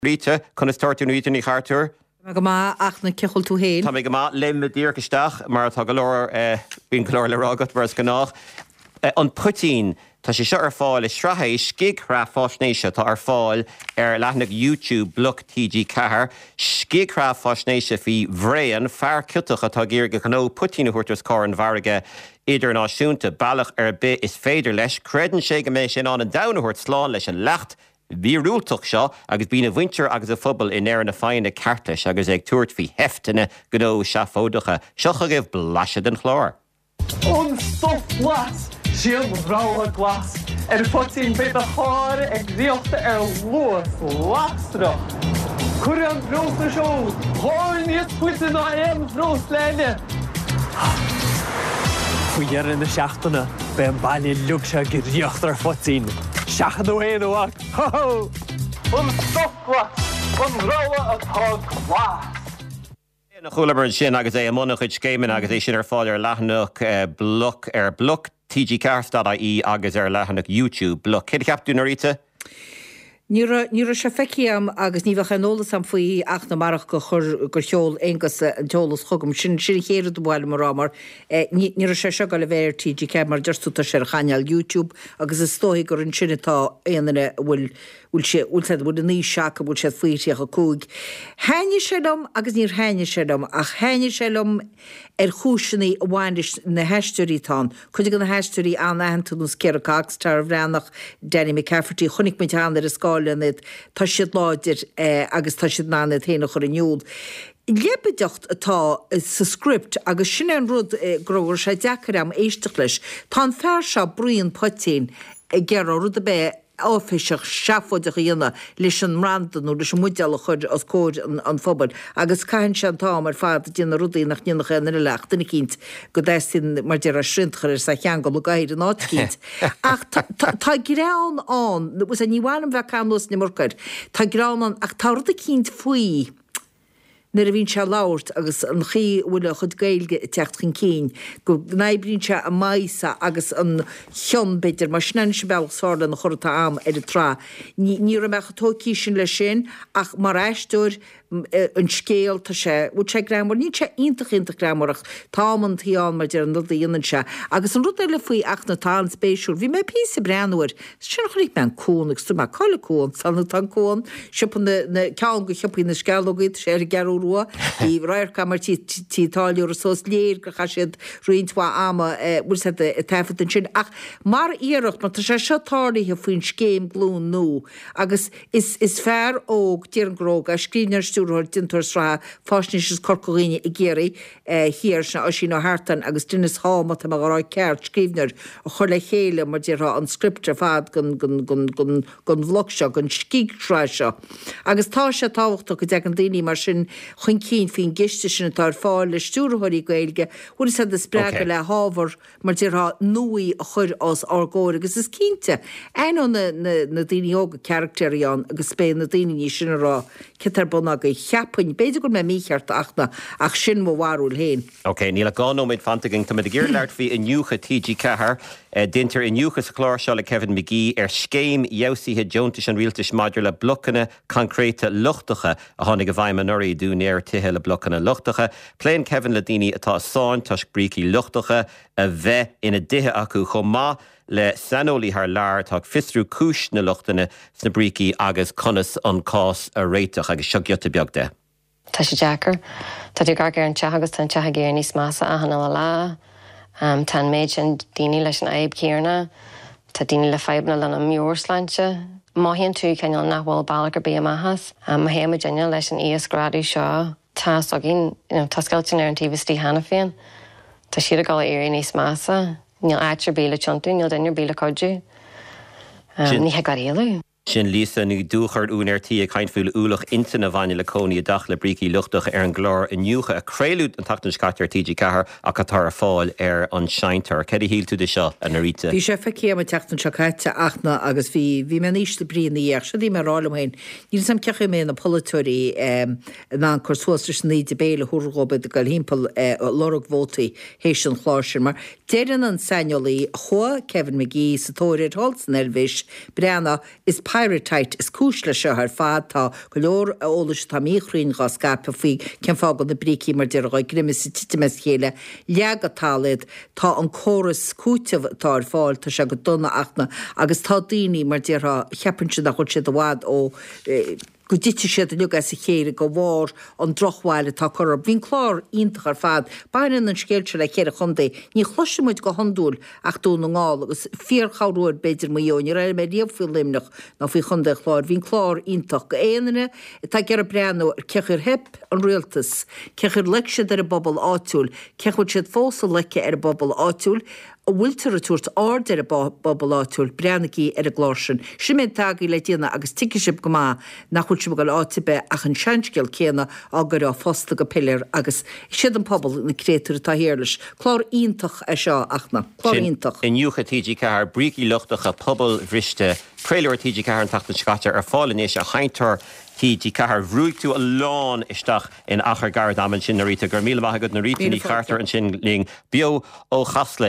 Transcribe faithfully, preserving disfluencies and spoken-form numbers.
Rita, chun is tartú nuit in chartúr. Tá go má ach na cechol tú héin. Tá mé go má lim díircaisteach mar tá go leir bíon go leir le rágat bars go nach. An Putin tá sé seo ar fáil is strathaí scighrá fásnéise tá ar fáil ar leithneach YouTube blog T G Cahar, scighrá fásnéise fhí bhréan fear ciútacha tá géirge nó Putin a thuirtas cá an bharige idirnáisiúnta bailach ar bit is féidir leis, credan sé go mééis sin an an damhairt sláán leis an lecht bhí rúltach seo agus bína bhaintear agus a phobal in air na fáinna cartas agus ag tuairt fhí heftaine go nó seafódacha, seocha gibh blaise den chlár. An stop glas, síl rá a glas, ar Putin bit a cháir ag rialta ar luas lastra. Cur an bhrósta seo, cháir níos Putin á éim bhrós leine. Fuiar in na seachtainna, be an bailí lugse go riocht ar Putin. Seachan ó héan óach, ho-ho! An stop glas, an rá atá glas. Na chulabar sin agus é ammonach chuid scéimeann agus é sin ar fáil ar leithnach blog ar blog T G Cahar dot I E agus ar leithnach YouTube blog. Céad ceaptú na Rita? Ní ra se feciam agus ní bhecha nólas am faoí ach na marach go chur gur cheol égus an teolalas chugam sin sin chéad bhil mar rámar. Ní ra sé se go le bhéir T G Cahar mar deirstúta sé chaneal YouTube agus is tóigh gur an sinnetá éanaine bhfuil bhfuil sé úlsad bhfuil a níos seacha bhfuil sé faoitiach a cúig. Haine sélum agus níor haine sélum ach haine sélum ar chúisinaí a bhhainnis na heistúírítán. Chuide go na heistúirí anhaintú nos cearacágus tar bhreannach Danny McCafferty chunig muid an ar a scáileanid tá siad láidir agus tá siad nána téanana chur aniuúd. Lebedeocht atá sa script agus sin an rud grogur sé deacar am éisteach leis, tá fear se bríon Putin ggéar rud a bé áfiiseach seafóideach dhéana leis an randanú leis mudeala chuid as cóid an phobal agus caiin se an tá mar fad dtíanana rudaí nach níoch an leach duna cinint go déistín mar dear a srintchar sa cheangal go gaiir an ácinint. Ach tá grán an, was a níhhainm bheith camlas na murcaid, tá grán an ach tá rud a cinint faoi nar a bhín se láirt agus an chi bhfuil chud gailge techt chun cín, go naibrín se a maisa agus an chion beidir mar snan se beála na chorta am ar a trá. Ní ra mecha tócí sin le sin ach mar eistúir an scéal tá sé bhú sé gramar, ní sé intach intach gramach táman tíán mar dear an rud a dhéanaan se. Agus an rud le faoi ach na tá spéisiúr, bhí mé pí breanúir, sin chunig me an cón agus tú me chola cón, sanna tan cón, sipan na cean go chiapaí na scalógaid sé ar gearú rua, í raircha mar títáliú a sós léir go cha siad roiintá ama bhfuil sé a tefad an sin. Ach mar íirecht mar tá sé seotáirthe faoin scéim glún nó, agus is fearr óg tíar an gróg a scríneir stúrthir dintar srá fásnis corcoíine i ggéirí hir se a sin á hátan agus dunas háma a mar rá ceart scríbneir a chur le chéile mar dtí an scriptre fad gon bhlog seo gon scígrá seo. Agus tá sé táhachtach go de an daoine mar sin chun cín fin giiste sin tar fáil le stúrthirí gailge, bhfuil sé de spreice le hábhar mar dtí nuí a chur as argóir agus is cínte. Ein na daoine óga characteríán agus spé na daoine ní sin rá cetar buna go cheapain, beidir go me mícheart achna ach sin mo warúil héin. Ok, níla gáó méid fantagin tá mid a ggéirleart fhí inniucha T G Cahar, dintar inniuchas a chlár seo le Kevin McGee ar scéim jeusíthe Joontas an rialtas maidir le blochanna concréta luchtacha a tháinig a bhaim an orí dúnéir tithe le blochanna luchtacha. Pléin Kevin le daoine atá sáin tas brící luchtacha a bheith ina dithe acu chomá le sanolí haar lear tá fistrú cúis na luchtainna sna brící agus conas an cás a réiteach agus seogiota beag de. Tá sé Jackar, tá dú gar an teach agus tan teach géir níos masa a hanna lá, um, tan méid sin daoine leis an aib céarna, tá daoine le feibna le an miúrslainte, maihíonn tú ceanal nachhfuil bailachar bí amachas, um, ma héama déine leis an íos gradú seo, tá sogin, you know, tá scailtin ar an tíbhistí hana féin, tá siad a gáil éirí níos masa, níl áitir bíle tiontu, níl dainir bíle codú, um, ní he gar éalú. Sin lísa nu dúchar únairtí a caiinfúil úlach inta na bhaine le cóí a dach le brící luchtach ar an glár inniucha a créúd an tatan scaitear T G Cahar a catar a fáil ar an seintar. Cedi híl tú de seo an Rita? Bhí sé feici am teachtan secaite achna agus bhí bhí me níos le bríon na dhéach, se dí mar rálam hain. Níl sam cecha mé na politúirí ná chursúastar ní de béle thuúrgóbe de gal hímpel lorug vótaí hééis an chláir mar déan an seinolí chua Kevin McGee sa tóirid Holtz Elvis breanna is Pyrotite is cúsla se ar fad tá go leor ólas tá míchrín gá scape faoi cen fágad na brící mar dear roiig grimis titimes chéile leagatáid tá an choras cúteh tá ar fáil tá se go donna achna agus tá daoine mar deartha cheapanse a chuil sé do bhád ó go dite siad lugas sa chéire go bhór an drochhhaile tá chorab. Bhín chlár ionintach ar fad, bainan an scéilte le chéire chundé, ní chluisimuid go handúil ach dún an gáil agus fíor chaúir beidir mo dheon, ní raibh mé riamhfuil limnach ná fao chundé chlár. Bhín chlár ionintach go éanaine, tá gur a breanú cechir hip an rialtas, cechir leicsead ar a bobbal áitiúil, cechir siad fósa leice ar a bobbal áitiúil, a bhfuiltar a tuairt ard ar a bobbal áitiúil breannaí ar a glásin. Siméid tagaí le díana agus ticisib go má nach chuil si go áitibe ach an seanscéil céanna á gur á fósta go pillir agus siad an pobl na créúir tá héirlis. Chlár ionintach a seo achna. Chlár ionintach. In Nniucha T G Car bríí luchtach a pobl bhriste préileir T G Car an tatan scate ar fálanéis a chaintar T G Car rúig tú a lán isteach in achar gar daman sin na ríta gur míle maithagad na ríta ní chartar an sin ling bio ó chasla